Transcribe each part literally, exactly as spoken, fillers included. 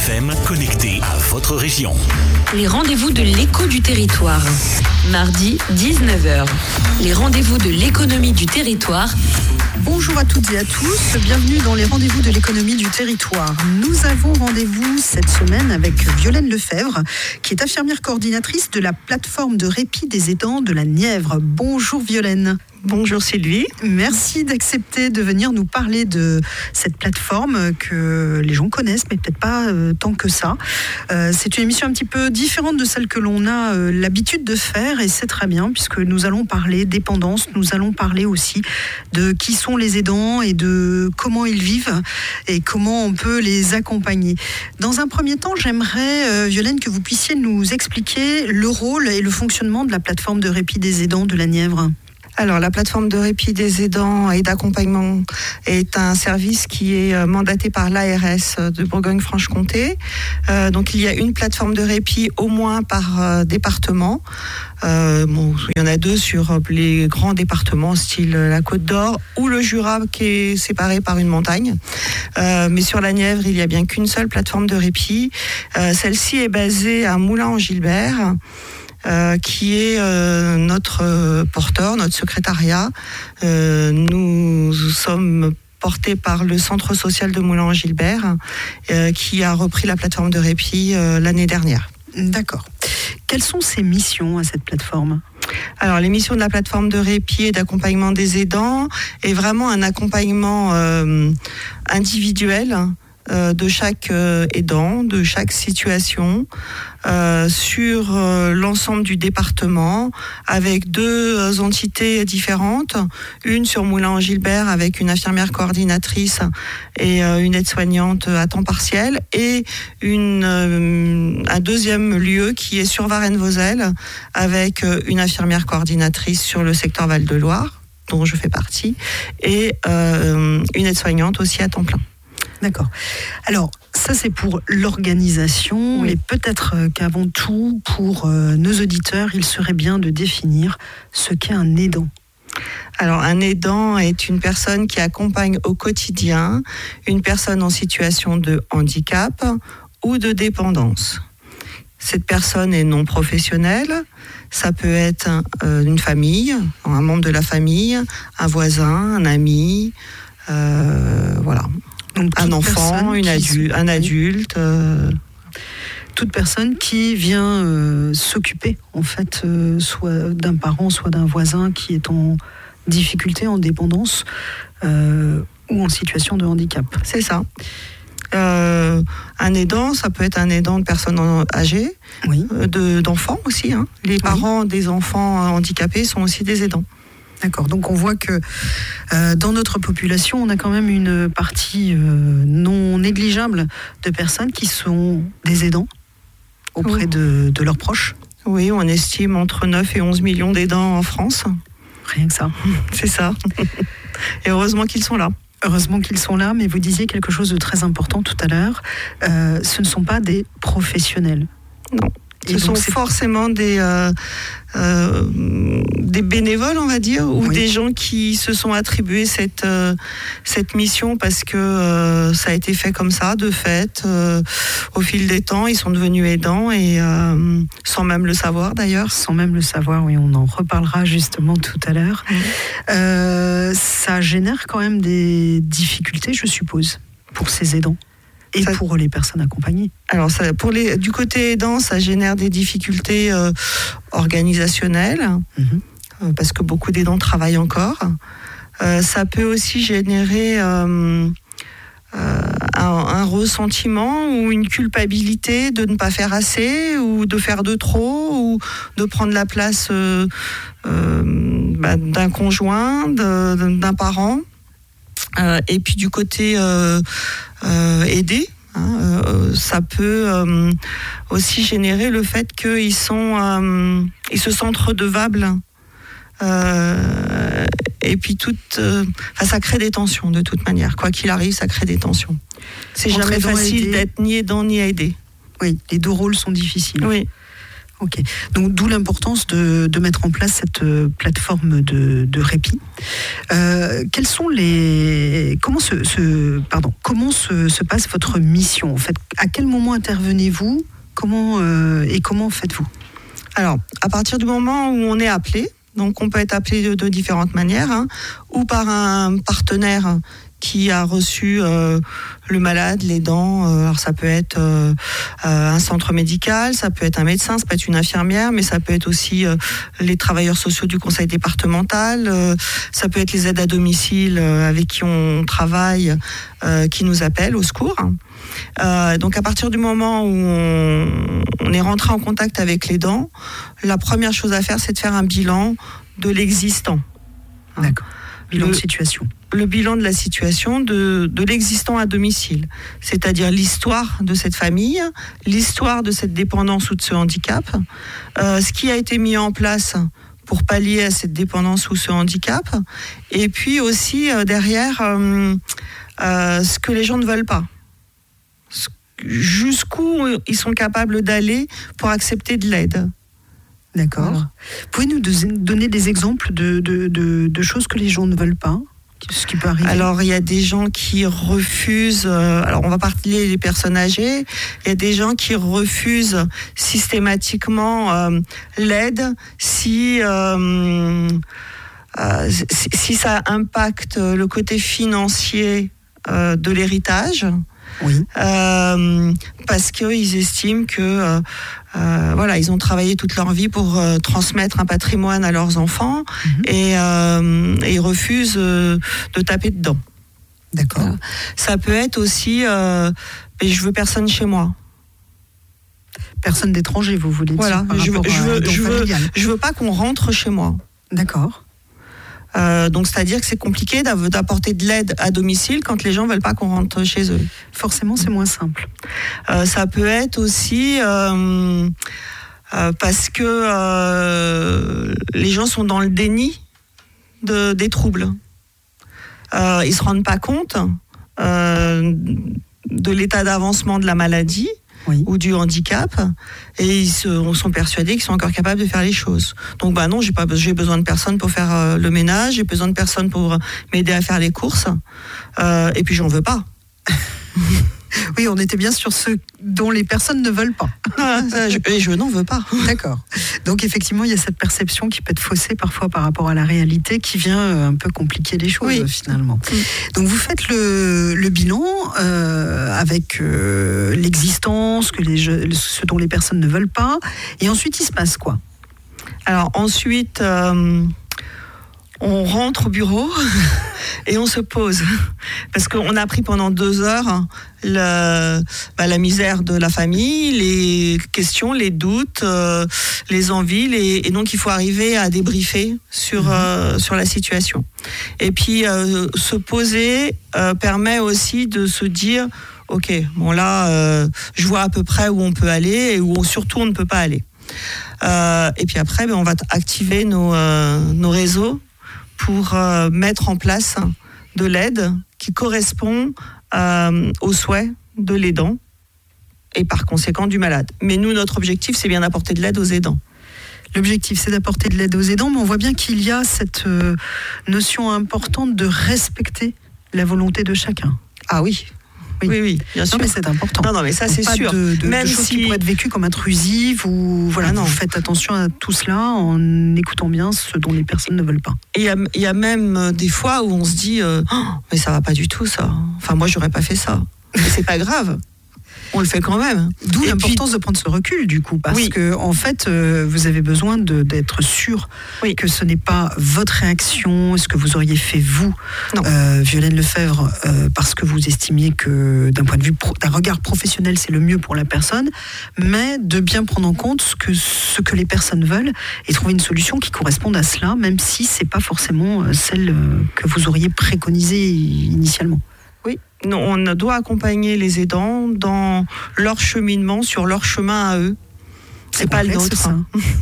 F M connecté à votre région. Les rendez-vous de l'écho du territoire. Mardi, dix-neuf heures. Les rendez-vous de l'économie du territoire. Bonjour à toutes et à tous, bienvenue dans les rendez-vous de l'économie du territoire. Nous avons rendez-vous cette semaine avec Violaine Lefebvre, qui est infirmière coordinatrice de la plateforme de répit des aidants de la Nièvre. Bonjour Violaine. Bonjour Sylvie. Merci d'accepter de venir nous parler de cette plateforme que les gens connaissent, mais peut-être pas euh, tant que ça. Euh, c'est une émission un petit peu différente de celle que l'on a euh, l'habitude de faire, et c'est très bien, puisque nous allons parler dépendance, nous allons parler aussi de qui sont les aidants et de comment ils vivent et comment on peut les accompagner. Dans un premier temps, j'aimerais, euh, Violaine, que vous puissiez nous expliquer le rôle et le fonctionnement de la plateforme de répit des aidants de la Nièvre. Alors, la plateforme de répit des aidants et d'accompagnement est un service qui est mandaté par l'A R S de Bourgogne-Franche-Comté. Euh, donc, il y a une plateforme de répit au moins par euh, département. Euh, bon, il y en a deux sur les grands départements, style la Côte d'Or ou le Jura, qui est séparé par une montagne. Euh, mais sur la Nièvre, il n'y a bien qu'une seule plateforme de répit. Euh, celle-ci est basée à Moulins-en-Gilbert. Euh, qui est euh, notre euh, porteur, notre secrétariat. Euh, nous sommes portés par le centre social de Moulins-en-Gilbert, euh, qui a repris la plateforme de répit euh, l'année dernière. D'accord. Quelles sont ses missions à cette plateforme ? Alors, les missions de la plateforme de répit et d'accompagnement des aidants est vraiment un accompagnement euh, individuel euh, de chaque euh, aidant, de chaque situation, Euh, sur euh, l'ensemble du département, avec deux euh, entités différentes. Une sur Moulins-en-Gilbert avec une infirmière coordinatrice et euh, une aide-soignante à temps partiel, et une, euh, un deuxième lieu qui est sur Varennes-Vauzelles avec euh, une infirmière coordinatrice sur le secteur Val-de-Loire, dont je fais partie, et euh, une aide-soignante aussi à temps plein. D'accord. Alors, ça c'est pour l'organisation, oui. Mais peut-être qu'avant tout, pour euh, nos auditeurs, il serait bien de définir ce qu'est un aidant. Alors, un aidant est une personne qui accompagne au quotidien une personne en situation de handicap ou de dépendance. Cette personne est non professionnelle, ça peut être euh, une famille, un membre de la famille, un voisin, un ami, euh, voilà. Donc, un enfant, une adu- un adulte. Euh... Toute personne qui vient euh, s'occuper, en fait, euh, soit d'un parent, soit d'un voisin qui est en difficulté, en dépendance euh, ou en situation de handicap. C'est ça. Euh, un aidant, ça peut être un aidant de personnes âgées, oui. euh, de, d'enfants aussi. Hein. Les parents oui. des enfants handicapés sont aussi des aidants. D'accord, donc on voit que euh, dans notre population, on a quand même une partie euh, non négligeable de personnes qui sont des aidants auprès oh. de, de leurs proches. Oui, on estime entre neuf et onze millions d'aidants en France. Rien que ça. C'est ça. Et heureusement qu'ils sont là. Heureusement qu'ils sont là, mais vous disiez quelque chose de très important tout à l'heure. Euh, ce ne sont pas des professionnels. Non. Ce et sont donc, forcément des, euh, euh, des bénévoles, on va dire, ou oui. des gens qui se sont attribués cette, euh, cette mission parce que euh, ça a été fait comme ça, de fait. Euh, au fil des temps, ils sont devenus aidants, et euh, sans même le savoir d'ailleurs. Sans même le savoir, oui, on en reparlera justement tout à l'heure. Mmh. Euh, ça génère quand même des difficultés, je suppose, pour ces aidants. Et ça, pour les personnes accompagnées. Alors, ça, pour les, du côté aidant, ça génère des difficultés euh, organisationnelles, mmh. euh, parce que beaucoup d'aidants travaillent encore. Euh, ça peut aussi générer euh, euh, un, un ressentiment ou une culpabilité de ne pas faire assez, ou de faire de trop, ou de prendre la place euh, euh, bah, d'un conjoint, de, d'un parent. Euh, et puis du côté euh, euh, aidé, hein, euh, ça peut euh, aussi générer le fait qu'ils sont, euh, ils se sentent redevables. Euh, et puis tout, euh, ça crée des tensions de toute manière. Quoi qu'il arrive, ça crée des tensions. C'est Entre jamais facile d'être ni aidant ni aidé. Oui, les deux rôles sont difficiles. Oui. Ok, donc d'où l'importance de, de mettre en place cette euh, plateforme de, de répit. Euh, quels sont les, comment se, se pardon, comment se, se passe votre mission en fait? À quel moment intervenez-vous? Comment euh, et comment faites-vous? Alors, à partir du moment où on est appelé, donc on peut être appelé de, de différentes manières, hein, ou par un partenaire qui a reçu euh, le malade, l'aidant. Euh, alors ça peut être euh, euh, un centre médical, ça peut être un médecin, ça peut être une infirmière, mais ça peut être aussi euh, les travailleurs sociaux du conseil départemental, euh, ça peut être les aides à domicile euh, avec qui on travaille, euh, qui nous appellent au secours. Euh, donc à partir du moment où on, on est rentré en contact avec l'aidant, la première chose à faire, c'est de faire un bilan de l'existant. D'accord. Bilan le, de situation. Le bilan de la situation de, de l'existant à domicile, c'est-à-dire l'histoire de cette famille, l'histoire de cette dépendance ou de ce handicap, euh, ce qui a été mis en place pour pallier à cette dépendance ou ce handicap, et puis aussi euh, derrière euh, euh, ce que les gens ne veulent pas. Jusqu'où ils sont capables d'aller pour accepter de l'aide. D'accord. Voilà. Pouvez nous donner des exemples de, de, de, de choses que les gens ne veulent pas, ce qui peut arriver? Alors, il y a des gens qui refusent, euh, alors on va parler des personnes âgées, il y a des gens qui refusent systématiquement euh, l'aide si, euh, euh, si, si ça impacte le côté financier euh, de l'héritage. Oui. Euh, parce qu'ils estiment que euh, euh, voilà, ils ont travaillé toute leur vie pour euh, transmettre un patrimoine à leurs enfants, mm-hmm. et, euh, et ils refusent euh, de taper dedans. D'accord. Voilà. Ça peut être aussi euh, mais je veux personne chez moi. Personne d'étranger, vous voulez dire? Voilà, par je veux, je veux, je veux, je veux pas qu'on rentre chez moi. D'accord. Euh, donc, c'est-à-dire que c'est compliqué d'apporter de l'aide à domicile quand les gens ne veulent pas qu'on rentre chez eux. Forcément, c'est moins simple. Euh, ça peut être aussi euh, euh, parce que euh, les gens sont dans le déni de, des troubles. Euh, ils ne se rendent pas compte euh, de l'état d'avancement de la maladie. Oui. Ou du handicap, et ils se, sont persuadés qu'ils sont encore capables de faire les choses. Donc bah non, j'ai pas, j'ai besoin de personne pour faire euh, le ménage, j'ai besoin de personne pour m'aider à faire les courses, euh, et puis j'en veux pas. Oui, on était bien sur ceux dont les personnes ne veulent pas. Ah, ça, je, je n'en veux pas. D'accord. Donc effectivement, il y a cette perception qui peut être faussée parfois par rapport à la réalité, qui vient un peu compliquer les choses, oui. Finalement. Oui. Donc vous faites le, le bilan euh, avec euh, l'existence, que les, ce dont les personnes ne veulent pas, et ensuite il se passe quoi? Alors ensuite... Euh... on rentre au bureau et on se pose. Parce qu'on a appris pendant deux heures le, bah, la misère de la famille, les questions, les doutes, euh, les envies. Les, et donc, il faut arriver à débriefer sur, mmh. euh, sur la situation. Et puis, euh, se poser euh, permet aussi de se dire, OK, bon là, euh, je vois à peu près où on peut aller et où surtout on ne peut pas aller. Euh, et puis après, ben, on va activer nos, euh, nos réseaux pour euh, mettre en place de l'aide qui correspond euh, aux souhaits de l'aidant et par conséquent du malade. Mais nous, notre objectif, c'est bien d'apporter de l'aide aux aidants. L'objectif, c'est d'apporter de l'aide aux aidants, mais on voit bien qu'il y a cette euh, notion importante de respecter la volonté de chacun. Ah oui. Oui, oui, oui, bien sûr. Non, mais c'est important. Non, non, mais ça, c'est pas sûr. De, de, Même de choses si... qui pourraient être vécues comme intrusives ou voilà. Ah non. Vous faites attention à tout cela en écoutant bien ce dont les personnes ne veulent pas. Il y a, il y a même des fois où on se dit, euh, oh, mais ça va pas du tout, ça. Enfin, moi, j'aurais pas fait ça. Mais c'est pas grave. On le fait quand même. D'où et l'importance puis... de prendre ce recul, du coup, parce oui. que en fait, euh, vous avez besoin de, d'être sûr oui. que ce n'est pas votre réaction, ce que vous auriez fait vous, euh, Violaine Lefebvre, euh, parce que vous estimiez que d'un point de vue, pro, d'un regard professionnel, c'est le mieux pour la personne, mais de bien prendre en compte ce que ce que les personnes veulent et trouver une solution qui corresponde à cela, même si c'est pas forcément celle que vous auriez préconisée initialement. Oui, on doit accompagner les aidants dans leur cheminement, sur leur chemin à eux. C'est, c'est pas le nôtre. Ça.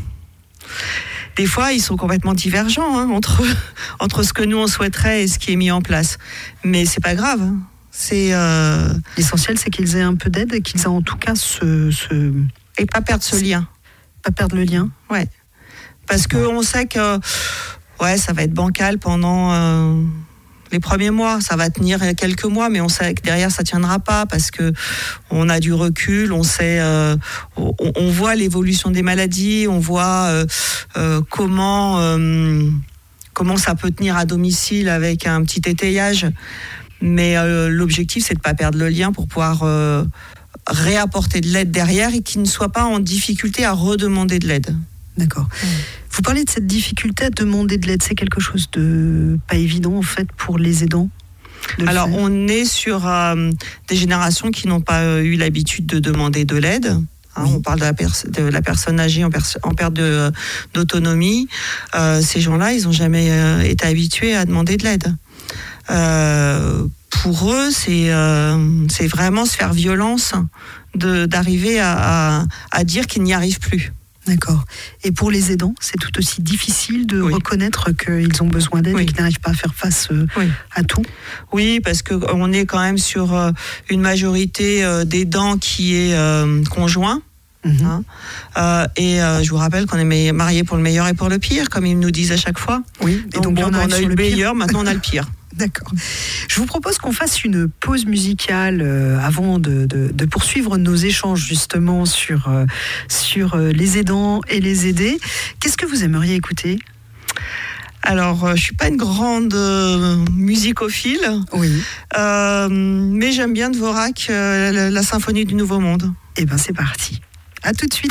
Des fois, ils sont complètement divergents hein, entre, entre ce que nous on souhaiterait et ce qui est mis en place. Mais c'est pas grave. C'est euh... l'essentiel, c'est qu'ils aient un peu d'aide et qu'ils aient en tout cas ce, ce... et pas perdre ce lien. Pas perdre le lien. Ouais. Parce qu'on sait que ouais, ça va être bancal pendant euh, les premiers mois. Ça va tenir quelques mois, mais on sait que derrière, ça ne tiendra pas parce qu'on a du recul, on sait, euh, on, on voit l'évolution des maladies, on voit euh, euh, comment, euh, comment ça peut tenir à domicile avec un petit étayage. Mais euh, l'objectif, c'est de ne pas perdre le lien pour pouvoir euh, réapporter de l'aide derrière et qu'il ne soit pas en difficulté à redemander de l'aide. D'accord. Mmh. Vous parlez de cette difficulté à demander de l'aide. C'est quelque chose de pas évident, en fait, pour les aidants. Alors, faire. On est sur euh, des générations qui n'ont pas euh, eu l'habitude de demander de l'aide. Hein, oui. On parle de la, pers- de la personne âgée en, pers- en perte de, d'autonomie. Euh, ces gens-là, ils n'ont jamais euh, été habitués à demander de l'aide. Euh, pour eux, c'est, euh, c'est vraiment se faire violence de, d'arriver à, à, à dire qu'ils n'y arrivent plus. D'accord. Et pour les aidants, c'est tout aussi difficile de oui. reconnaître qu'ils ont besoin d'aide oui. et qu'ils n'arrivent pas à faire face euh, oui. à tout. Oui, parce qu'on est quand même sur euh, une majorité euh, d'aidants qui est euh, conjoint. Mmh. Hein euh, et euh, je vous rappelle qu'on est mariés pour le meilleur et pour le pire, comme ils nous disent à chaque fois. Oui. Et donc, donc bon, on, on a eu le meilleur, pire. Maintenant on a le pire. D'accord. Je vous propose qu'on fasse une pause musicale euh, avant de, de, de poursuivre nos échanges justement sur, euh, sur euh, les aidants et les aidés. Qu'est-ce que vous aimeriez écouter ? Alors, euh, je ne suis pas une grande euh, musicophile, oui. euh, mais j'aime bien Dvorak, euh, la, la symphonie du Nouveau Monde. Eh bien, c'est parti. À tout de suite.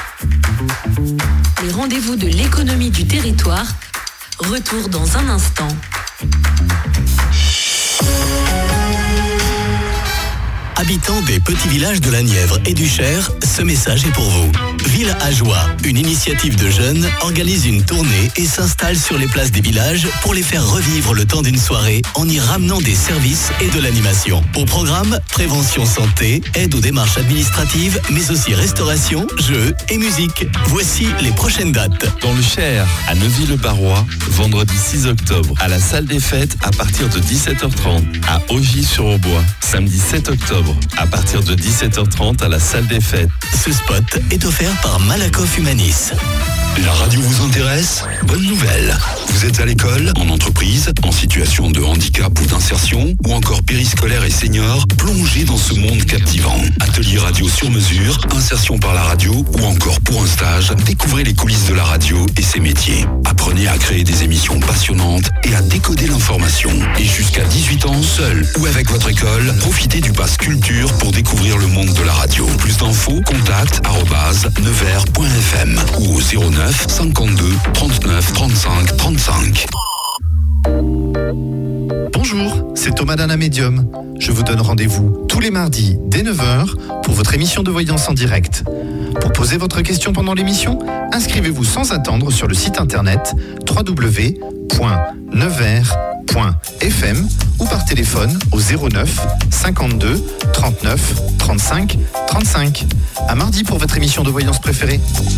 Les rendez-vous de l'économie du territoire. Retour dans un instant. Habitants des petits villages de la Nièvre et du Cher, ce message est pour vous. Ville à Joie, une initiative de jeunes, organise une tournée et s'installe sur les places des villages pour les faire revivre le temps d'une soirée en y ramenant des services et de l'animation. Au programme, prévention santé, aide aux démarches administratives, mais aussi restauration, jeux et musique. Voici les prochaines dates. Dans le Cher, à Neuville-le-Barrois, vendredi six octobre, à la salle des fêtes à partir de dix-sept heures trente. À Augy-sur-Aubois, samedi sept octobre, à partir de dix-sept heures trente à la salle des fêtes. Ce spot est offert par Malakoff Humanis. La radio vous intéresse ? Bonne nouvelle. Vous êtes à l'école, en entreprise, en situation de handicap ou d'insertion, ou encore périscolaire et senior, plongez dans ce monde captivant. Atelier radio sur mesure, insertion par la radio, ou encore pour un stage, découvrez les coulisses de la radio et ses métiers. Apprenez à créer des émissions passionnantes et à décoder l'information. Et jusqu'à dix-huit ans, seul ou avec votre école, profitez du pass culture pour découvrir le monde de la radio. Plus d'infos, contact arobase nevers point f m ou au zéro neuf cinquante-deux trente-neuf trente-cinq trente-cinq. Bonjour, c'est Thomas d'Anna Medium. Je vous donne rendez-vous tous les mardis dès neuf heures pour votre émission de voyance en direct. Pour poser votre question pendant l'émission, inscrivez-vous sans attendre sur le site internet w w w point nevers point f m ou par téléphone au zéro neuf cinquante-deux trente-neuf trente-cinq trente-cinq. À mardi pour votre émission de voyance préférée.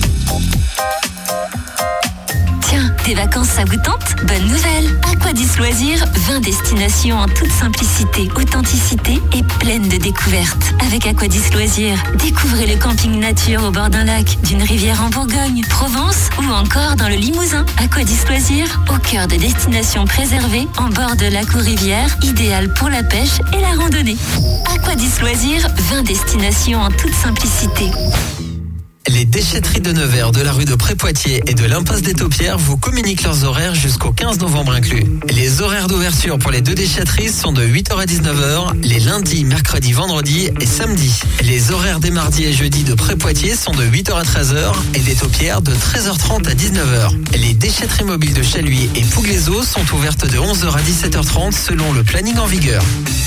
Tiens, tes vacances ça vous tente ? Bonne nouvelle ! Aquadis Loisirs, vingt destinations en toute simplicité, authenticité et pleine de découvertes. Avec Aquadis Loisirs, découvrez le camping nature au bord d'un lac, d'une rivière en Bourgogne, Provence ou encore dans le Limousin. Aquadis Loisirs, au cœur de destinations préservées, en bord de lac ou rivière, idéal pour la pêche et la randonnée. Aquadis Loisirs, vingt destinations en toute simplicité. Les déchetteries de Nevers de la rue de Pré-Poitiers et de l'impasse des Taupières vous communiquent leurs horaires jusqu'au quinze novembre inclus. Les horaires d'ouverture pour les deux déchetteries sont de huit heures à dix-neuf heures, les lundis, mercredis, vendredis et samedis. Les horaires des mardis et jeudis de Pré-Poitiers sont de huit heures à treize heures et des Taupières de treize heures trente à dix-neuf heures. Les déchetteries mobiles de Chaluis et Pouglézeau sont ouvertes de onze heures à dix-sept heures trente selon le planning en vigueur.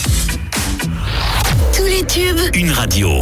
Tous les tubes. Une radio.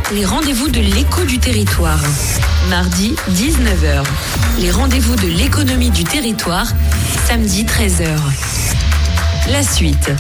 les rendez-vous de l'écho du territoire. Mardi, dix-neuf heures. Les rendez-vous de l'économie du territoire, samedi, treize heures. La suite.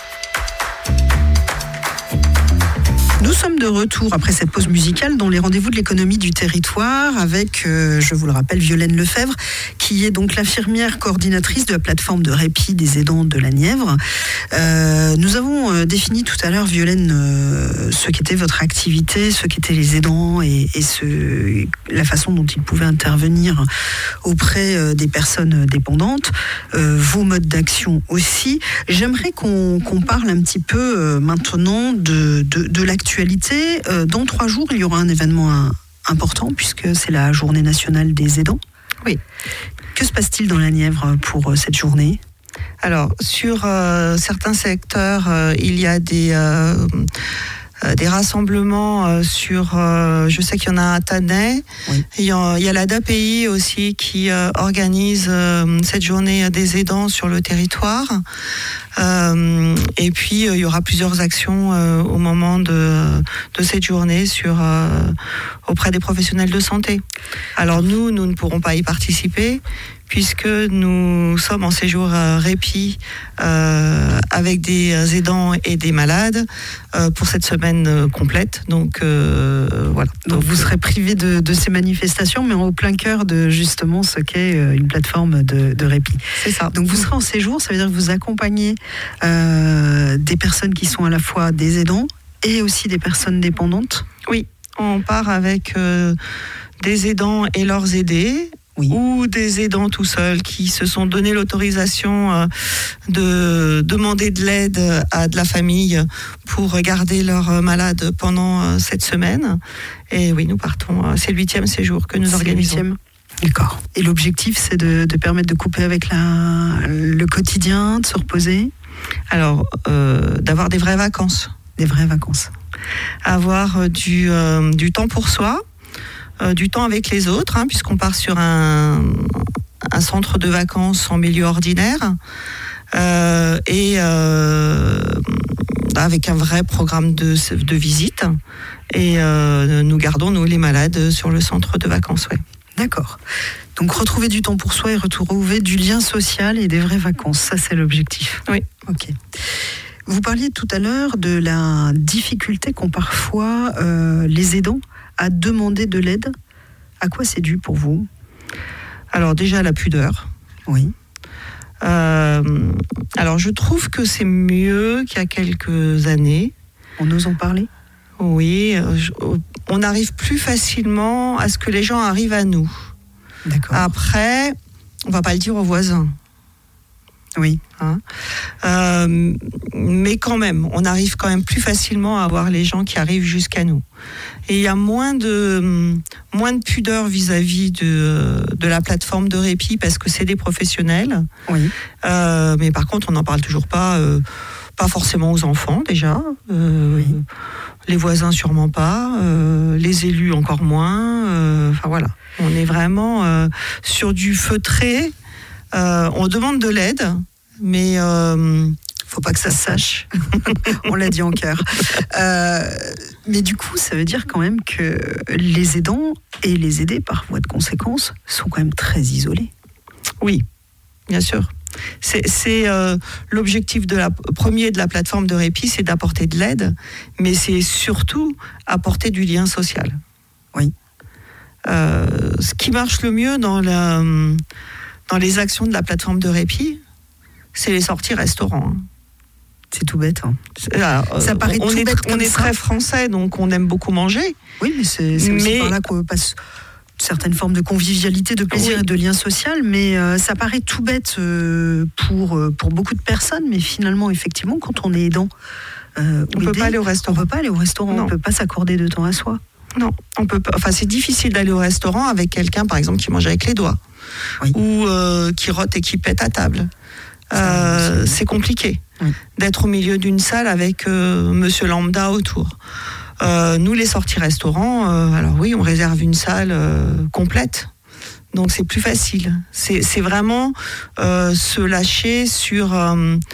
Nous sommes de retour après cette pause musicale dans les rendez-vous de l'économie du territoire avec, euh, je vous le rappelle, Violaine Lefebvre, qui est donc l'infirmière coordinatrice de la plateforme de répit des aidants de la Nièvre. Euh, nous avons euh, défini tout à l'heure, Violaine, euh, ce qu'était votre activité, ce qu'étaient les aidants et, et ce, la façon dont ils pouvaient intervenir auprès euh, des personnes dépendantes, euh, vos modes d'action aussi. J'aimerais qu'on, qu'on parle un petit peu euh, maintenant de, de, de l'actualité. Dans trois jours, il y aura un événement important puisque c'est la journée nationale des aidants. Oui. Que se passe-t-il dans la Nièvre pour cette journée ? Alors, sur euh, certains secteurs, euh, il y a des... Euh, des rassemblements euh, sur, euh, je sais qu'il y en a à Tannay, oui. il, y a, il y a la D A P I aussi qui euh, organise euh, cette journée des aidants sur le territoire. Euh, et puis euh, il y aura plusieurs actions euh, au moment de, de cette journée sur, euh, auprès des professionnels de santé. Alors nous, nous ne pourrons pas y participer puisque nous sommes en séjour euh, répit euh, avec des aidants et des malades euh, pour cette semaine euh, complète. Donc euh, voilà. Donc, Donc vous serez privés de, de ces manifestations, mais au plein cœur de justement ce qu'est euh, une plateforme de, de répit. C'est ça. Donc vous serez en séjour, ça veut dire que vous accompagnez euh, des personnes qui sont à la fois des aidants et aussi des personnes dépendantes. Oui, on part avec euh, des aidants et leurs aidés. Oui. Ou des aidants tout seuls qui se sont donné l'autorisation euh, de demander de l'aide à de la famille pour garder leurs malades pendant euh, cette semaine. Et oui, nous partons. Euh, c'est le huitième séjour que nous c'est organisons. Le huitième. D'accord. Et l'objectif, c'est de, de permettre de couper avec la, le quotidien, de se reposer. Alors, euh, d'avoir des vraies vacances. Des vraies vacances. Avoir du, euh, du temps pour soi. Du temps avec les autres, hein, puisqu'on part sur un, un centre de vacances en milieu ordinaire euh, et euh, avec un vrai programme de, de visite. Et euh, nous gardons, nous, les malades sur le centre de vacances. Ouais. D'accord. Donc retrouver du temps pour soi et retrouver du lien social et des vraies vacances. Ça, c'est l'objectif. Oui. Ok. Vous parliez tout à l'heure de la difficulté qu'ont parfois euh, les aidants à demander de l'aide. À quoi c'est dû pour vous ? Alors déjà la pudeur. Oui. Euh, alors je trouve que c'est mieux qu'il y a quelques années. On ose en parler ? Oui. Je, on arrive plus facilement à ce que les gens arrivent à nous. D'accord. Après, on va pas le dire aux voisins. Oui. Hein euh, mais quand même, on arrive quand même plus facilement à avoir les gens qui arrivent jusqu'à nous. Et il y a moins de, moins de pudeur vis-à-vis de, de la plateforme de répit parce que c'est des professionnels. Oui. Euh, mais par contre, on n'en parle toujours pas, euh, pas forcément aux enfants déjà. Euh, oui. Les voisins sûrement pas, euh, les élus encore moins. Euh, enfin voilà, on est vraiment euh, sur du feutré. Euh, on demande de l'aide, mais euh, faut pas que ça se sache. On l'a dit en chœur. Euh, mais du coup, ça veut dire quand même que les aidants et les aidés, par voie de conséquence, sont quand même très isolés. Oui, bien sûr. C'est, c'est euh, l'objectif de la, premier de la plateforme de répit, c'est d'apporter de l'aide, mais c'est surtout apporter du lien social. Oui. Euh, ce qui marche le mieux dans la... Dans les actions de la plateforme de répit, c'est les sorties restaurants. C'est tout bête. Hein. Alors, ça paraît on tout est, bête on est très français, donc on aime beaucoup manger. Oui, mais c'est, c'est aussi mais... par là qu'on passe certaines formes de convivialité, de plaisir oui. et de lien social. Mais euh, ça paraît tout bête euh, pour, euh, pour beaucoup de personnes. Mais finalement, effectivement, quand on est aidant, euh, on ne peut pas aller au restaurant. On peut pas aller au restaurant. Non. On ne peut pas s'accorder de temps à soi. Non, on peut pas. Enfin, c'est difficile d'aller au restaurant avec quelqu'un, par exemple, qui mange avec les doigts. Oui. Ou euh, qui rote et qui pète à table. Euh, c'est compliqué oui. d'être au milieu d'une salle avec euh, monsieur lambda autour. Euh, nous, les sorties restaurants, euh, alors oui, on réserve une salle euh, complète. Donc c'est plus facile. C'est, c'est vraiment euh, se lâcher sur, euh,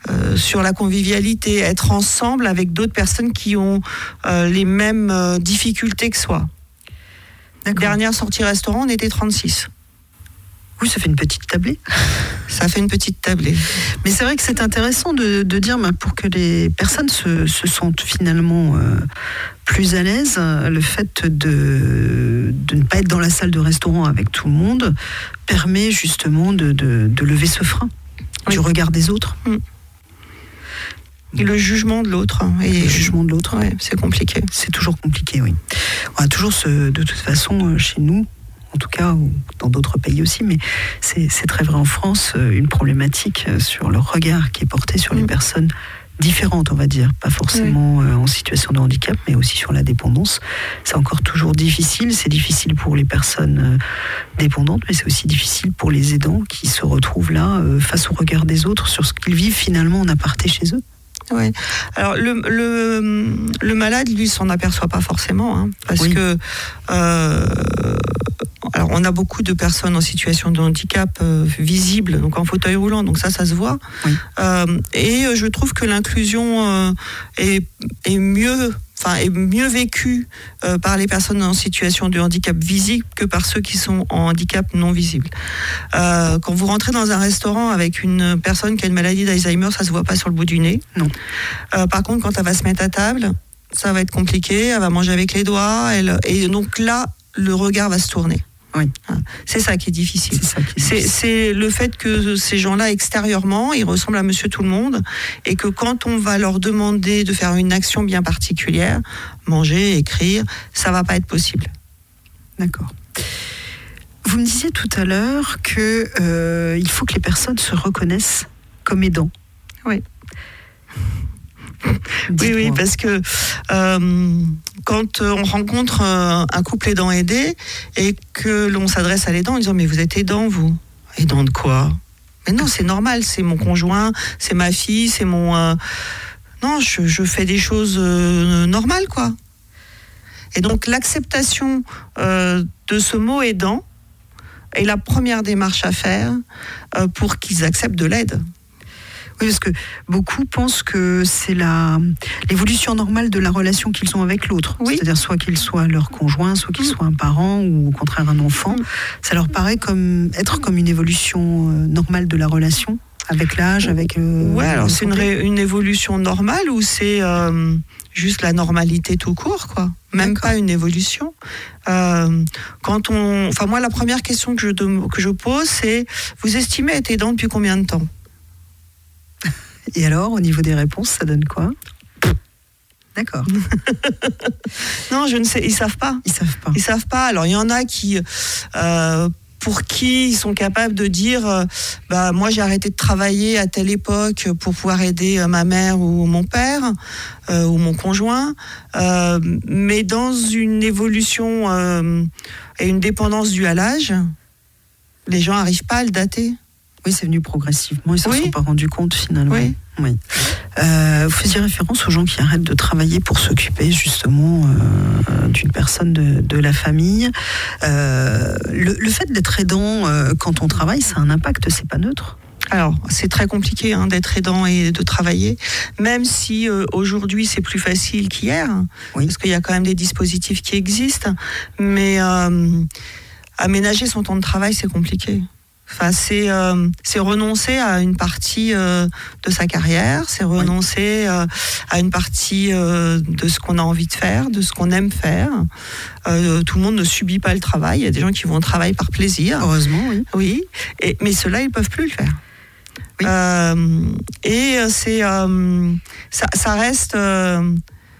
euh, sur la convivialité, être ensemble avec d'autres personnes qui ont euh, les mêmes euh, difficultés que soi. D'accord. Dernière sortie restaurant, on était trente-six. Oui, ça fait une petite tablée. Ça fait une petite tablée. Mais c'est vrai que c'est intéressant de, de dire, bah, pour que les personnes se, se sentent finalement euh, plus à l'aise, le fait de, de ne pas être dans la salle de restaurant avec tout le monde permet justement de, de, de lever ce frein, oui. du regard des autres. Mmh. Et le jugement de l'autre. Et le jugement de l'autre. Ouais, c'est compliqué. C'est toujours compliqué, oui. On a toujours, ce, de toute façon, chez nous, en tout cas, ou dans d'autres pays aussi, mais c'est, c'est très vrai en France, une problématique sur le regard qui est porté sur les mmh. personnes différentes, on va dire, pas forcément oui. en situation de handicap, mais aussi sur la dépendance. C'est encore toujours difficile, c'est difficile pour les personnes dépendantes, mais c'est aussi difficile pour les aidants qui se retrouvent là, face au regard des autres, sur ce qu'ils vivent finalement en aparté chez eux. Oui. Alors le, le, le malade, lui, s'en aperçoit pas forcément, hein, parce oui. que euh, alors on a beaucoup de personnes en situation de handicap euh, visibles, donc en fauteuil roulant, donc ça, ça se voit. Oui. Euh, et je trouve que l'inclusion euh, est, est mieux. Enfin, est mieux vécu euh, par les personnes en situation de handicap visible que par ceux qui sont en handicap non visible. Euh, quand vous rentrez dans un restaurant avec une personne qui a une maladie d'Alzheimer, ça se voit pas sur le bout du nez. Non. Euh, par contre, quand elle va se mettre à table, ça va être compliqué. Elle va manger avec les doigts. Elle, et donc là, le regard va se tourner. Oui. C'est ça qui est difficile. C'est, ça qui est c'est, difficile. C'est le fait que ces gens-là, extérieurement, ils ressemblent à monsieur tout le monde, et que quand on va leur demander de faire une action bien particulière, manger, écrire, ça va pas être possible. D'accord. Vous me disiez tout à l'heure qu'il euh, faut que les personnes se reconnaissent comme aidants. Oui. Oui, oui, parce que euh, quand on rencontre un couple aidant aidé et que l'on s'adresse à l'aidant en disant « Mais vous êtes aidant, vous ?» « Aidant de quoi ?» Mais non, c'est normal, c'est mon conjoint, c'est ma fille, c'est mon... Euh... Non, je, je fais des choses euh, normales, quoi. Et donc, l'acceptation euh, de ce mot « aidant » est la première démarche à faire euh, pour qu'ils acceptent de l'aide. Oui, parce que beaucoup pensent que c'est la, l'évolution normale de la relation qu'ils ont avec l'autre. Oui. C'est-à-dire soit qu'il soit leur conjoint, soit qu'il mmh. soit un parent ou au contraire un enfant. Mmh. Ça leur paraît comme, être comme une évolution euh, normale de la relation avec l'âge, avec... Euh, ouais, alors c'est une, ré, une évolution normale ou c'est euh, juste la normalité tout court, quoi. Même D'accord. pas une évolution. Euh, quand on, enfin moi, la première question que je, que je pose, c'est vous estimez être aidant depuis combien de temps ? Et alors, au niveau des réponses, ça donne quoi ? D'accord. Non, je ne sais, ils savent pas. Ils savent pas. Ils savent pas. Alors, il y en a qui, euh, pour qui ils sont capables de dire, euh, bah moi j'ai arrêté de travailler à telle époque pour pouvoir aider euh, ma mère ou mon père euh, ou mon conjoint. Euh, mais dans une évolution euh, et une dépendance due à l'âge, les gens n'arrivent pas à le dater. Oui, c'est venu progressivement, ils ne s'en oui. sont pas rendus compte finalement. Oui. Oui. Euh, vous faisiez référence aux gens qui arrêtent de travailler pour s'occuper justement euh, d'une personne de, de la famille. Euh, le, le fait d'être aidant euh, quand on travaille, ça a un impact, c'est pas neutre ? Alors, c'est très compliqué hein, d'être aidant et de travailler, même si euh, aujourd'hui c'est plus facile qu'hier, oui. parce qu'il y a quand même des dispositifs qui existent, mais euh, aménager son temps de travail, c'est compliqué. Enfin, c'est, euh, c'est renoncer à une partie euh, de sa carrière, c'est renoncer euh, à une partie euh, de ce qu'on a envie de faire, de ce qu'on aime faire. Euh, tout le monde ne subit pas le travail. Il y a des gens qui vont au travail par plaisir. Heureusement, oui. Oui, et, mais ceux-là, ils ne peuvent plus le faire. Oui. Euh, et c'est, euh, ça, ça reste... Euh,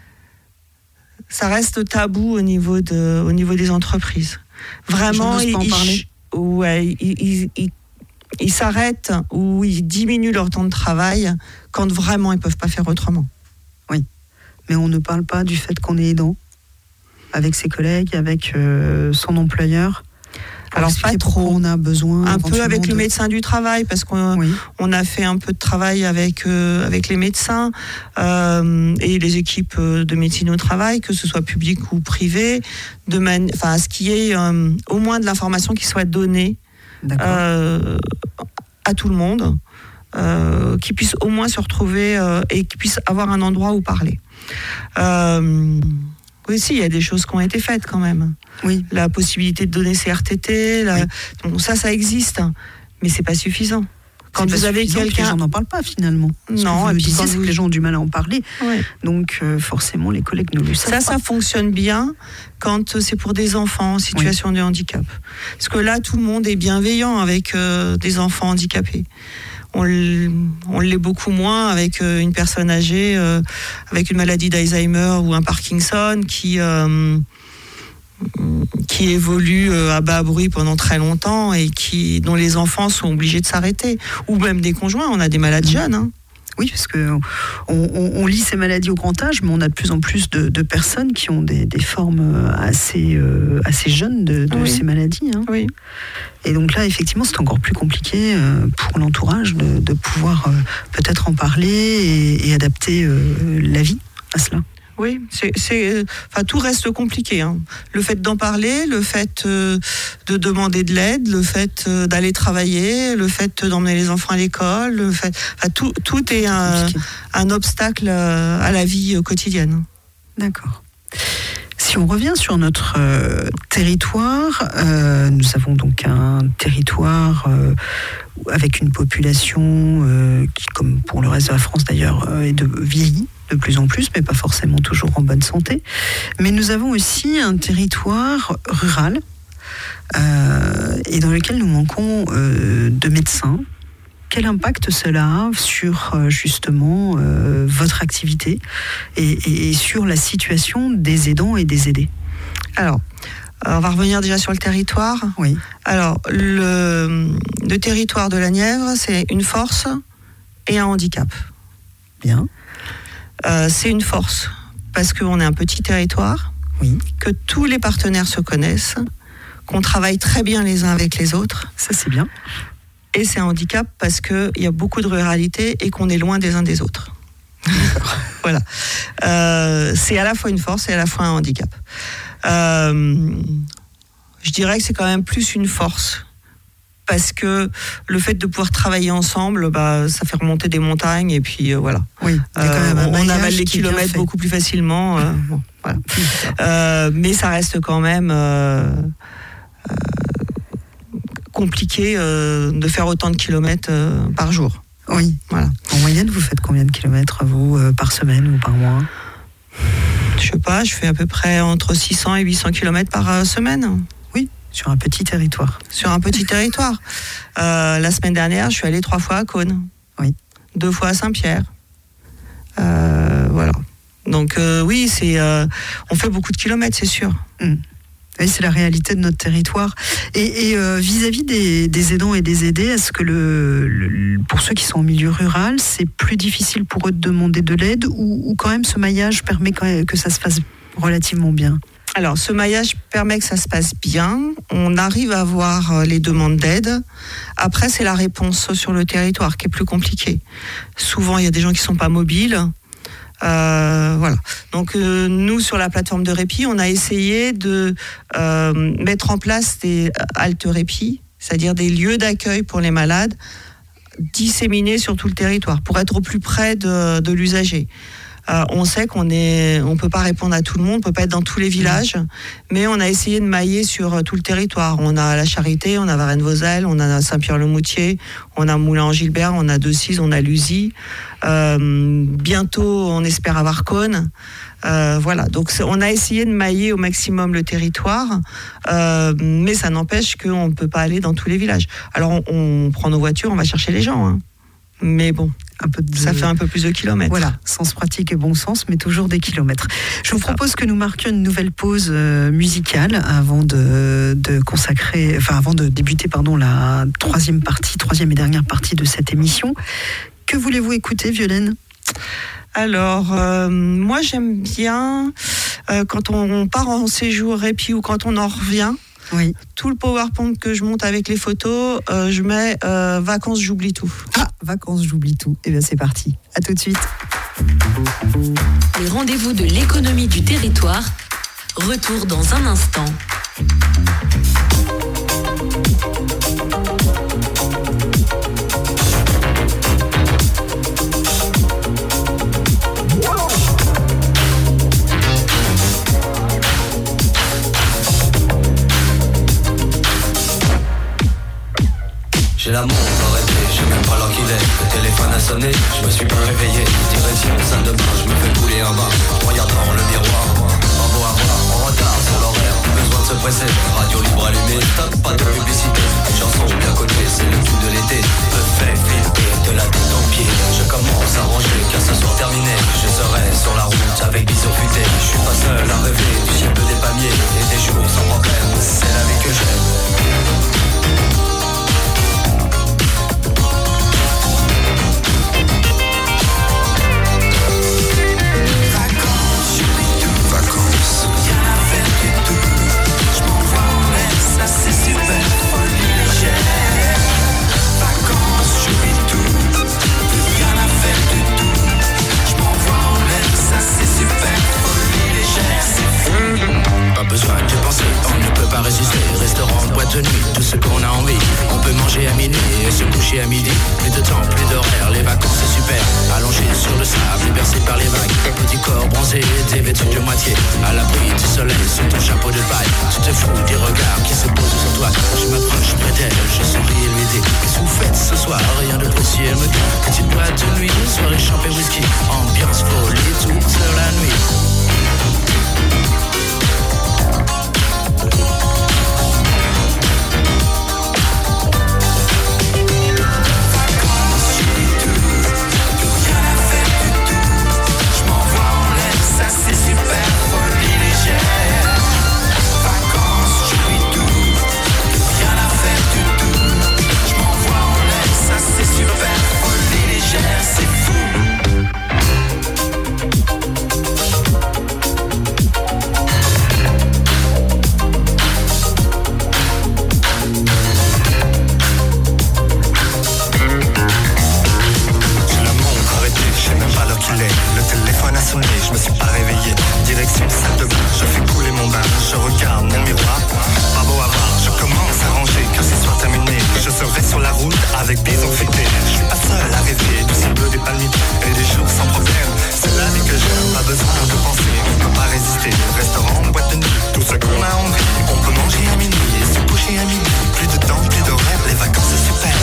ça reste tabou au niveau, de, au niveau des entreprises. Vraiment, je n'ose pas en parler. Ouais, ils, ils, ils, ils s'arrêtent ou ils diminuent leur temps de travail quand vraiment ils ne peuvent pas faire autrement. Oui, mais on ne parle pas du fait qu'on est aidant avec ses collègues, avec euh, son employeur. Alors pas trop, on a besoin un peu avec de... le médecin du travail parce qu'on oui. on a fait un peu de travail avec euh, avec les médecins euh, et les équipes de médecine au travail, que ce soit public ou privé, de man... enfin à ce qu'il y ait euh, au moins de l'information qui soit donnée euh, à tout le monde euh, qui puissent au moins se retrouver euh, et qui puissent avoir un endroit où parler. Euh, oui, si, il y a des choses qui ont été faites quand même. Oui. La possibilité de donner ses R T T, la... Oui. bon, ça, ça existe, mais c'est pas suffisant. Quand c'est vous pas avez suffisant, quelqu'un, les gens n'en parlent pas finalement. Ce non, que vous et nous puis disiez, quand c'est vous... que les gens ont du mal à en parler. Ouais. Donc euh, forcément, les collègues ne le savent Ça, pas. ça fonctionne bien quand c'est pour des enfants en situation oui. de handicap. Parce que là, tout le monde est bienveillant avec euh, des enfants handicapés. On l'est beaucoup moins avec euh, une personne âgée, euh, avec une maladie d'Alzheimer ou un Parkinson qui... Euh, qui évolue à bas bruit pendant très longtemps et qui, dont les enfants sont obligés de s'arrêter. Ou même des conjoints, on a des malades jeunes. Hein. Oui, parce qu'on on, on lit ces maladies au grand âge, mais on a de plus en plus de, de personnes qui ont des, des formes assez, euh, assez jeunes de, de oui. ces maladies. Hein. Oui. Et donc là, effectivement, c'est encore plus compliqué euh, pour l'entourage de, de pouvoir euh, peut-être en parler et, et adapter euh, la vie à cela. Oui, c'est, c'est, enfin, tout reste compliqué. Hein. Le fait d'en parler, le fait euh, de demander de l'aide, le fait euh, d'aller travailler, le fait d'emmener les enfants à l'école, le fait, enfin, tout, tout est un, un obstacle à la vie quotidienne. D'accord. Si on revient sur notre euh, territoire, euh, nous avons donc un territoire euh, avec une population euh, qui, comme pour le reste de la France d'ailleurs, euh, est de vieillie de plus en plus, mais pas forcément toujours en bonne santé. Mais nous avons aussi un territoire rural euh, et dans lequel nous manquons euh, de médecins. Quel impact cela a sur euh, justement euh, votre activité et, et, et sur la situation des aidants et des aidés ? Alors, on va revenir déjà sur le territoire. Oui. Alors, le, le territoire de la Nièvre, c'est une force et un handicap. Bien. Euh, c'est une force parce qu'on est un petit territoire, oui. que tous les partenaires se connaissent, qu'on travaille très bien les uns avec les autres. Ça, c'est bien. Et c'est un handicap parce qu'il y a beaucoup de ruralité et qu'on est loin des uns des autres. Voilà. Euh, c'est à la fois une force et à la fois un handicap. Euh, je dirais que c'est quand même plus une force. Parce que le fait de pouvoir travailler ensemble, bah, ça fait remonter des montagnes et puis euh, voilà. Oui, euh, on avale les kilomètres beaucoup plus facilement. Euh, bon, voilà. euh, mais ça reste quand même euh, euh, compliqué euh, de faire autant de kilomètres euh, par jour. Oui. Voilà. En moyenne, vous faites combien de kilomètres vous euh, par semaine ou par mois ? Je sais pas, je fais à peu près entre six cents et huit cents kilomètres par euh, semaine. Oui. Sur un petit territoire. Sur un petit territoire. Euh, la semaine dernière, je suis allée trois fois à Cône. Oui. Deux fois à Saint-Pierre. Euh, voilà. Donc euh, oui, c'est, euh, on fait beaucoup de kilomètres, c'est sûr. Mmh. Oui, c'est la réalité de notre territoire. Et, et euh, vis-à-vis des, des aidants et des aidés, est-ce que le, le, pour ceux qui sont en milieu rural, c'est plus difficile pour eux de demander de l'aide ou, ou quand même ce maillage permet quand même que ça se fasse relativement bien ? Alors, ce maillage permet que ça se passe bien. On arrive à avoir les demandes d'aide. Après, c'est la réponse sur le territoire qui est plus compliquée. Souvent, il y a des gens qui ne sont pas mobiles. Euh, voilà. Donc, euh, nous, sur la plateforme de répit, on a essayé de euh, mettre en place des haltes répit, c'est-à-dire des lieux d'accueil pour les malades disséminés sur tout le territoire pour être au plus près de, de l'usager. Euh, on sait qu'on est, on peut pas répondre à tout le monde, on peut pas être dans tous les villages, mais on a essayé de mailler sur tout le territoire. On a la Charité, on a Varennes-Vauzelles, on a Saint-Pierre-le-Moutier, on a Moulins-en-Gilbert, on a Decize, on a Luzy. Euh, bientôt, on espère avoir Cône. Euh, voilà, donc on a essayé de mailler au maximum le territoire, euh, mais ça n'empêche qu'on ne peut pas aller dans tous les villages. Alors on, on prend nos voitures, on va chercher les gens, hein. Mais bon, un peu de... ça fait un peu plus de kilomètres. Voilà, sens pratique et bon sens, mais toujours des kilomètres. Je vous propose que nous marquions une nouvelle pause euh, musicale avant de, de consacrer, enfin avant de débuter, pardon, la troisième partie, troisième et dernière partie de cette émission. Que voulez-vous écouter, Violaine ? Alors, euh, moi j'aime bien euh, quand on part en séjour répit ou quand on en revient. Oui. Tout le PowerPoint que je monte avec les photos, euh, je mets euh, vacances, j'oublie tout. Ah, vacances, j'oublie tout. Eh bien, c'est parti. À tout de suite. Les rendez-vous de l'économie du territoire. Retour dans un instant. la montre arrêtée, je sais même pas l'heure qu'il est. Le téléphone a sonné, je me suis pas réveillé. Direction salle de bain, je me fais couler un bain. Je regarde dans le miroir, pas beau à voir, en retard sur l'horaire. Besoin de se presser, radio libre allumée, stop, pas de publicité. Une chanson bien cotée, c'est le tout de l'été. Me fait flipper de la tête aux pieds. Je commence à ranger car ce soir terminé. Je serai sur la route avec bisous futés. Je suis pas seul à rêver du ciel des palmiers et des jours sans problème. C'est la vie que j'aime. Besoin de penser, on ne peut pas résister. Restaurant, boîte de nuit, tout ce qu'on a envie. On peut manger à minuit et se coucher à midi. Plus de temps, plus d'horaire, les vacances c'est super. Allongé sur le sable, bercé par les vagues. Petit corps bronzé, dévêtu de moitié. À l'abri du soleil, sous ton chapeau de paille. Tu te fous des regards qui se posent sur toi. Je m'approche près d'elle, je souris et lui dis: qu'est-ce que vous faites ce soir? Rien de précis, elle me dit: petite boîte de nuit, soirée champagne whisky. Ambiance folie toute la nuit. Je me suis pas réveillé, direction salle de bain. Je fais couler mon bain, je regarde mon miroir. Pas beau à voir, je commence à ranger car ce soir terminé. Je serai sur la route avec bison fêté. Je suis pas seul à rêver du ciel bleu des palmiers et des jours sans problème. C'est la vie que j'aime, pas besoin de penser. On peut pas résister, restaurant, boîte de nuit, tout ce qu'on a envie. On peut manger à minuit et se coucher à midi. Plus de temps, plus d'horaire, les vacances c'est super.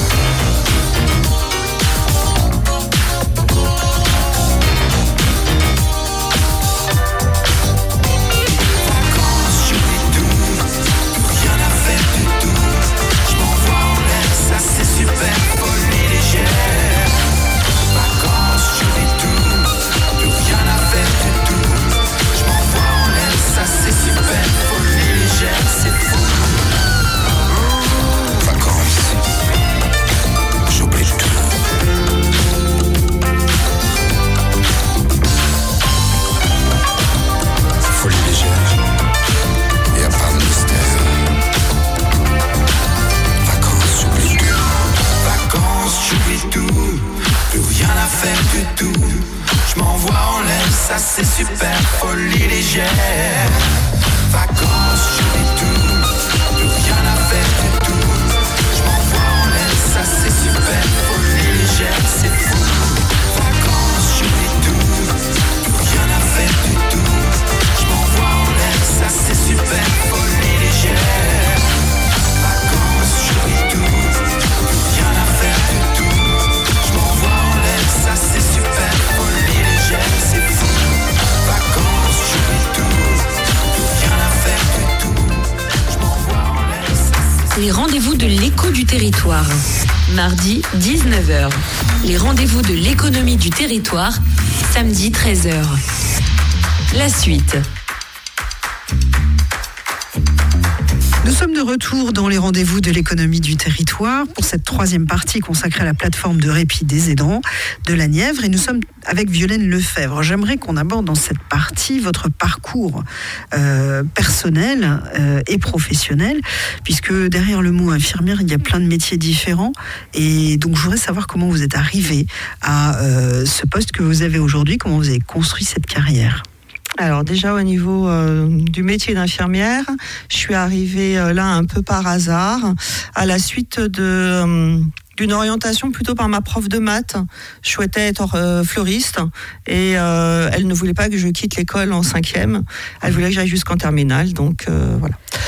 Ça c'est super, folie légère. Vacances, j'oublie tout, plus rien à faire du tout. Je m'envoie en l'air, ça c'est super, folie légère, c'est fou. Vacances, j'oublie tout, plus rien à faire du tout. Je m'envoie en l'air, ça c'est super, folie légère. Vacances, j'oublie tout, plus rien à faire du tout. Je m'envoie en l'air, ça c'est super, folie légère, c'est fou. Vacances, j'oublie tout, plus rien à faire du tout. Je m'envoie en l'air, ça c'est... Les rendez-vous de l'écho du territoire. Mardi, dix-neuf heures. Les rendez-vous de l'économie du territoire. Samedi, treize heures. La suite. Nous sommes de retour dans les rendez-vous de l'économie du territoire pour cette troisième partie consacrée à la plateforme de répit des aidants de la Nièvre et nous sommes avec Violaine Lefebvre. J'aimerais qu'on aborde dans cette partie votre parcours euh, personnel euh, et professionnel puisque derrière le mot infirmière il y a plein de métiers différents et donc je voudrais savoir comment vous êtes arrivé à euh, ce poste que vous avez aujourd'hui, comment vous avez construit cette carrière. Alors déjà au niveau euh, du métier d'infirmière, je suis arrivée euh, là un peu par hasard, à la suite de... Euh, d'une orientation plutôt par ma prof de maths. Je souhaitais être euh, fleuriste et euh, elle ne voulait pas que je quitte l'école en cinquième. Elle voulait que j'aille jusqu'en terminale, donc euh, voilà.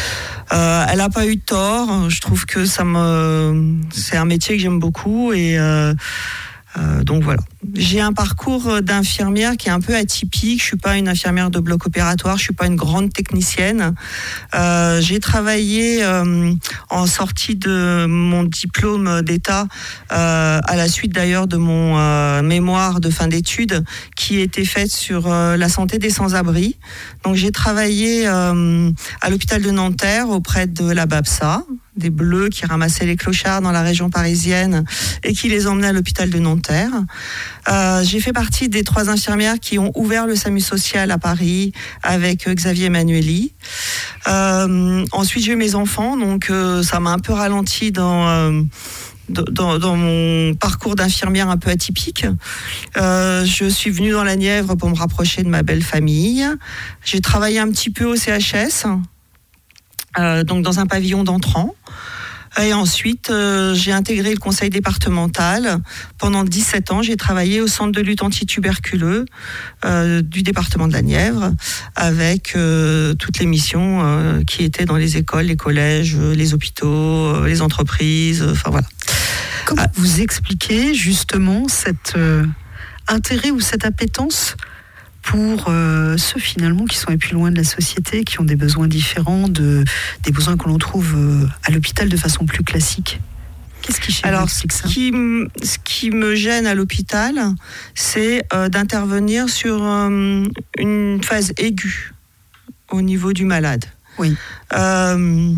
Euh, elle n'a pas eu tort. Je trouve que ça me, c'est un métier que j'aime beaucoup et euh, euh, donc voilà. J'ai un parcours d'infirmière qui est un peu atypique. Je suis pas une infirmière de bloc opératoire. Je suis pas une grande technicienne. Euh, j'ai travaillé euh, en sortie de mon diplôme d'État, euh, à la suite d'ailleurs de mon euh, mémoire de fin d'études, qui était faite sur euh, la santé des sans-abri. Donc j'ai travaillé euh, à l'hôpital de Nanterre auprès de la BAPSA, des Bleus qui ramassaient les clochards dans la région parisienne et qui les emmenaient à l'hôpital de Nanterre. Euh, j'ai fait partie des trois infirmières qui ont ouvert le SAMU social à Paris avec Xavier Emmanueli. Euh, ensuite, j'ai eu mes enfants, donc euh, ça m'a un peu ralenti dans... Euh, Dans, dans mon parcours d'infirmière un peu atypique. Euh, je suis venue dans la Nièvre pour me rapprocher de ma belle famille. J'ai travaillé un petit peu au C H S, euh, donc dans un pavillon d'entrants. Et ensuite, euh, j'ai intégré le conseil départemental. Pendant dix-sept ans, j'ai travaillé au centre de lutte antituberculeux euh, du département de la Nièvre, avec euh, toutes les missions euh, qui étaient dans les écoles, les collèges, les hôpitaux, euh, les entreprises, enfin voilà. Comment ah. vous expliquez justement cet euh, intérêt ou cette appétence pour euh, ceux finalement qui sont les plus loin de la société, qui ont des besoins différents, de, des besoins que l'on trouve euh, à l'hôpital de façon plus classique? Qu'est-ce qui chez Alors, vous explique ça? ce qui, m- ce qui me gêne à l'hôpital, c'est euh, d'intervenir sur euh, une phase aiguë au niveau du malade. Oui. Euh,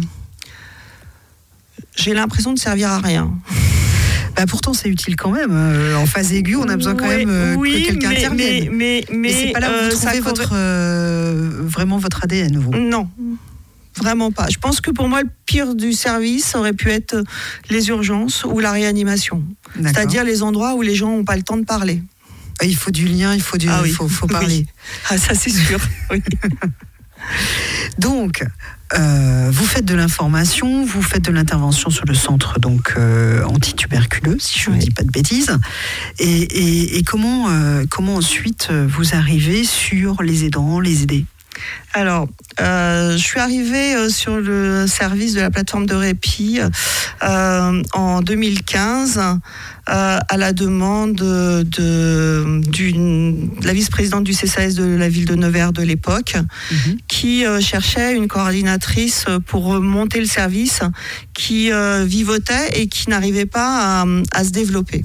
j'ai l'impression de servir à rien. Bah pourtant, c'est utile quand même. Euh, en phase aiguë, on a besoin quand ouais, même euh, oui, que quelqu'un mais, intervienne. Mais, mais, mais, mais c'est pas là où euh, vous trouvez ça votre, euh, vraiment votre A D N, vous? Non, vraiment pas. Je pense que pour moi, le pire du service aurait pu être les urgences ou la réanimation. D'accord. C'est-à-dire les endroits où les gens n'ont pas le temps de parler. Il faut du lien, il faut, du, ah oui. faut, faut parler. Oui. Ah, ça, c'est sûr. Oui. Donc, euh, vous faites de l'information, vous faites de l'intervention sur le centre donc euh, antituberculeux, si je ne oui. dis pas de bêtises. Et, et, et comment, euh, comment ensuite vous arrivez sur les aidants, les aidés? Alors, euh, je suis arrivée euh, sur le service de la plateforme de répit euh, en deux mille quinze euh, à la demande de, de, d'une, de la vice-présidente du C C A S de la ville de Nevers de l'époque, mmh. qui euh, cherchait une coordinatrice pour monter le service, qui euh, vivotait et qui n'arrivait pas à, à se développer.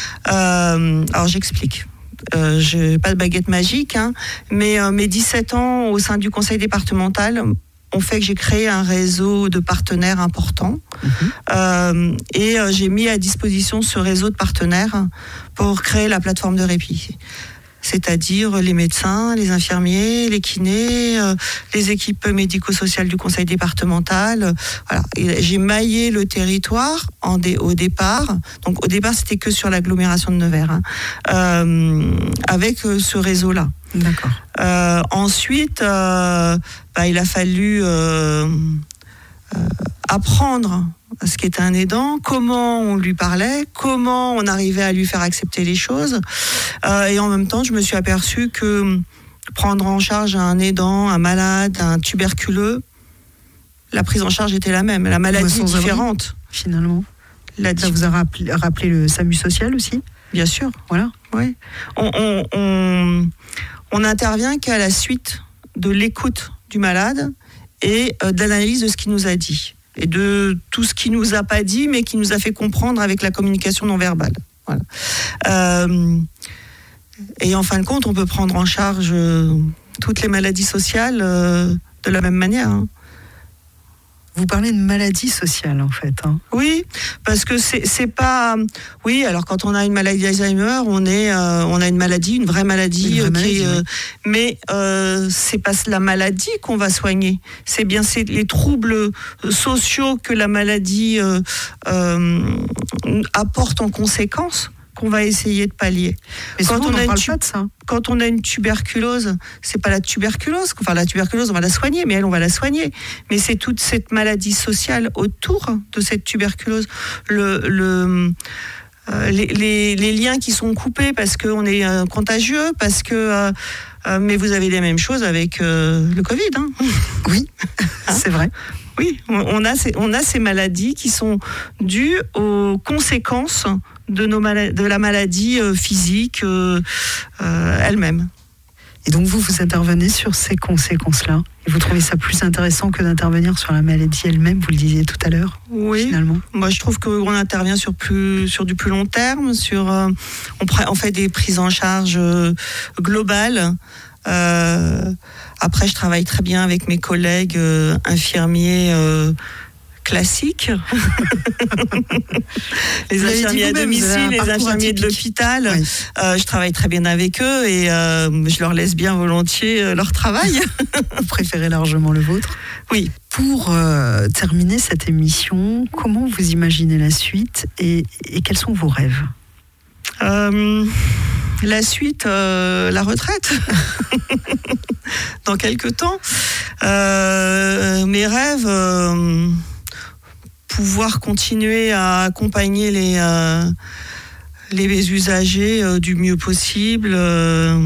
Euh, alors, j'explique. Euh, je n'ai pas de baguette magique, hein, mais euh, mes dix-sept ans au sein du conseil départemental ont fait que j'ai créé un réseau de partenaires importants. Mmh. Euh, et euh, j'ai mis à disposition ce réseau de partenaires pour créer la plateforme de répit. C'est-à-dire les médecins, les infirmiers, les kinés, euh, les équipes médico-sociales du conseil départemental. Voilà. Et j'ai maillé le territoire en dé- au départ. Donc au départ, c'était que sur l'agglomération de Nevers, hein, euh, avec euh, ce réseau-là. D'accord. Euh, ensuite, euh, bah, il a fallu euh, euh, apprendre ce qu'était un aidant, comment on lui parlait, comment on arrivait à lui faire accepter les choses. Euh, et en même temps, je me suis aperçue que prendre en charge un aidant, un malade, un tuberculeux, la prise en charge était la même, la maladie est différente. Finalement. La Ça vous a rappelé, rappelé le SAMU social aussi? Bien sûr. Voilà. Oui. On, on, on, on n'intervient qu'à la suite de l'écoute du malade et euh, de l'analyse de ce qu'il nous a dit. Et de tout ce qui nous a pas dit, mais qui nous a fait comprendre avec la communication non verbale. Voilà. Euh, et en fin de compte, on peut prendre en charge euh, toutes les maladies sociales euh, de la même manière. Hein. Vous parlez de maladie sociale, en fait. Hein. Oui, parce que c'est, c'est pas... Oui, alors quand on a une maladie d'Alzheimer, on, est, euh, on a une maladie, une vraie maladie. Une vraie euh, maladie qui est, euh, oui. Mais euh, c'est pas la maladie qu'on va soigner. C'est bien c'est les troubles sociaux que la maladie euh, euh, apporte en conséquence qu'on va essayer de pallier. Mais quand souvent, on, on a ne parle tu- pas de ça. Quand on a une tuberculose, c'est pas la tuberculose. Enfin, la tuberculose, on va la soigner, mais elle, on va la soigner. Mais c'est toute cette maladie sociale autour de cette tuberculose. Le, le, euh, les, les, les liens qui sont coupés parce qu'on est euh, contagieux, parce que... Euh, euh, mais vous avez les mêmes choses avec euh, le Covid. Hein. Oui, hein c'est vrai. Oui, on a, ces, on a ces maladies qui sont dues aux conséquences de, nos mal- de la maladie euh, physique euh, euh, elle-même. Et donc vous, vous intervenez sur ces conséquences-là et vous trouvez ça plus intéressant que d'intervenir sur la maladie elle-même, vous le disiez tout à l'heure, oui, finalement. Moi je trouve qu'on intervient sur, plus, sur du plus long terme, sur, euh, on, on fait des prises en charge euh, globales. Euh, après je travaille très bien avec mes collègues euh, infirmiers euh, classiques. Les infirmiers à domicile, les infirmiers de l'hôpital. Oui. Euh, je travaille très bien avec eux et euh, je leur laisse bien volontiers euh, leur travail. Vous préférez largement le vôtre ? Oui. Pour euh, terminer cette émission, comment vous imaginez la suite et, et quels sont vos rêves ? euh, La suite, euh, la retraite. Dans quelques temps. Euh, mes rêves... Euh, pouvoir continuer à accompagner les, euh, les usagers euh, du mieux possible euh,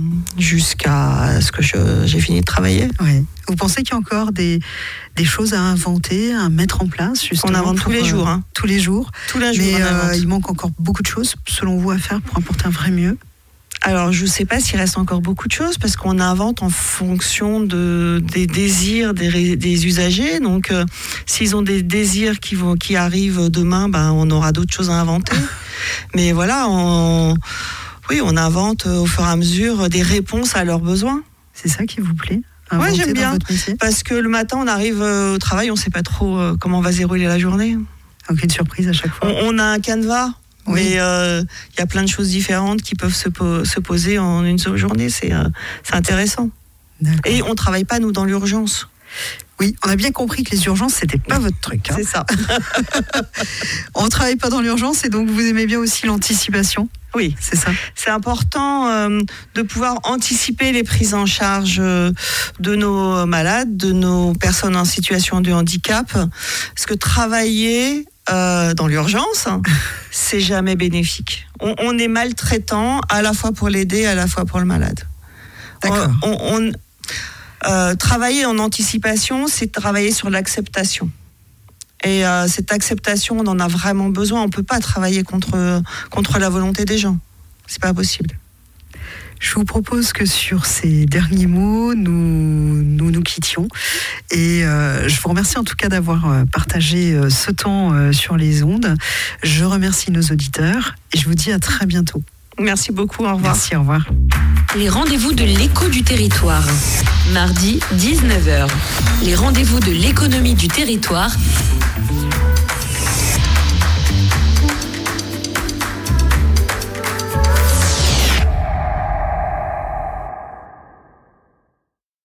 jusqu'à ce que je, j'ai fini de travailler. Oui. Vous pensez qu'il y a encore des, des choses à inventer, à mettre en place justement? On invente tous les jours. Hein. Tous les jours. Tous les jours. Mais euh, il manque encore beaucoup de choses, selon vous, à faire pour apporter un vrai mieux? Alors, je ne sais pas s'il reste encore beaucoup de choses parce qu'on invente en fonction de, des désirs des, des usagers. Donc, euh, s'ils ont des désirs qui, vont, qui arrivent demain, ben, on aura d'autres choses à inventer. Mais voilà, on, oui, on invente au fur et à mesure des réponses à leurs besoins. C'est ça qui vous plaît? Oui, j'aime bien. Parce que le matin, on arrive au travail, on ne sait pas trop comment va se dérouler la journée. Donc, une surprise à chaque fois. On, on a un canevas. Oui. Mais il euh, y a plein de choses différentes qui peuvent se, po- se poser en une seule journée. C'est, euh, c'est intéressant. D'accord. Et on ne travaille pas, nous, dans l'urgence. Oui, on a bien compris que les urgences, c'était pas votre truc. Hein. C'est ça. On ne travaille pas dans l'urgence et donc vous aimez bien aussi l'anticipation. Oui, c'est ça. C'est important euh, de pouvoir anticiper les prises en charge euh, de nos malades, de nos personnes en situation de handicap. Parce que travailler... Euh, dans l'urgence, c'est jamais bénéfique. On, on est maltraitant à la fois pour l'aider, à la fois pour le malade. D'accord. On, on, euh, travailler en anticipation, c'est travailler sur l'acceptation. Et euh, cette acceptation, on en a vraiment besoin. On ne peut pas travailler contre, contre la volonté des gens. C'est pas possible. Je vous propose que sur ces derniers mots, nous nous, nous quittions. Et euh, je vous remercie en tout cas d'avoir partagé euh, ce temps euh, sur les ondes. Je remercie nos auditeurs et je vous dis à très bientôt. Merci beaucoup, au revoir. Merci, au revoir. Les rendez-vous de l'écho du territoire. Mardi, dix-neuf heures. Les rendez-vous de l'économie du territoire